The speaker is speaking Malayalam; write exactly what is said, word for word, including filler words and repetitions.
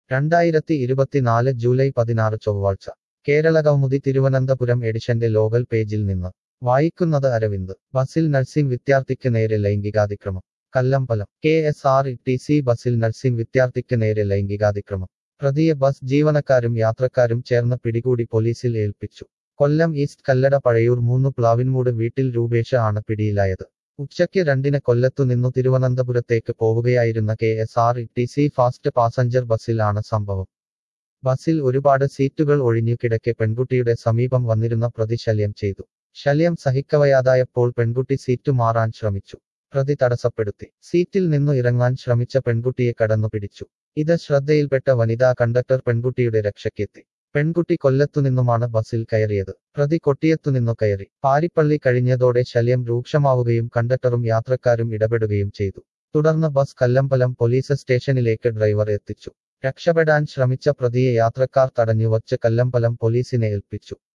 രണ്ടായിരത്തി ഇരുപത്തിനാല് ജൂലൈ പതിനാറ് ചൊവ്വാഴ്ച കേരളകൗമുദി തിരുവനന്തപുരം എഡിഷന്റെ ലോകൽ പേജിൽ നിന്ന് വായിക്കുന്നത് അരവിന്ദ് ബസിൽ നഴ്സിംഗ് വിദ്യാർത്ഥിക്ക് നേരെ ലൈംഗികാതിക്രമം Kallambalam K S R T C ബസിൽ നഴ്സിംഗ് വിദ്യാർത്ഥിക്ക് നേരെ ലൈംഗികാതിക്രമം പ്രതിയെ ബസ് ജീവനക്കാരും യാത്രക്കാരും ചേർന്ന് പിടികൂടി പോലീസിൽ ഏൽപ്പിച്ചു കൊല്ലം ഈസ്റ്റ് കല്ലട പഴയൂർ മൂന്ന് പ്ലാവിൻമൂട് വീട്ടിൽ രൂപേഷ ആണ് പിടിയിലായത് ഉച്ചയ്ക്ക് രണ്ടിന് കൊല്ലത്തുനിന്നു തിരുവനന്തപുരത്തേക്ക് പോവുകയായിരുന്ന K S R T C fast passenger ബസിൽ ആണ് സംഭവം ബസിൽ ഒരുപാട് സീറ്റുകൾ ഒഴിഞ്ഞു കിടക്കെ പെൺകുട്ടിയുടെ സമീപം വന്നിരുന്ന പ്രതി ശല്യം ചെയ്തു ശല്യം സഹിക്കവയ്യാതായപ്പോൾ പെൺകുട്ടി സീറ്റു മാറാൻ ശ്രമിച്ചു പ്രതി തടസ്സപ്പെടുത്തി സീറ്റിൽ നിന്നു ഇറങ്ങാൻ ശ്രമിച്ച പെൺകുട്ടിയെ കടന്നു പിടിച്ചു ഇത് ശ്രദ്ധയിൽപ്പെട്ട വനിതാ കണ്ടക്ടർ പെൺകുട്ടിയുടെ രക്ഷയ്ക്കെത്തി പെൺകുട്ടി കൊല്ലത്തുനിന്നുമാണ് ബസിൽ കയറിയത് പ്രതി കൊട്ടിയത്തുനിന്നു കയറി പാരിപ്പള്ളി കഴിഞ്ഞതോടെ ശല്യം രൂക്ഷമാവുകയും കണ്ടക്ടറും യാത്രക്കാരും ഇടപെടുകയും ചെയ്തു തുടർന്ന് ബസ് കല്ലമ്പലം പോലീസ് സ്റ്റേഷനിലേക്ക് ഡ്രൈവർ എത്തിച്ചു രക്ഷപ്പെടാൻ ശ്രമിച്ച പ്രതിയെ യാത്രക്കാർ തടഞ്ഞുവച്ച് കല്ലമ്പലം പോലീസിനെ ഏൽപ്പിച്ചു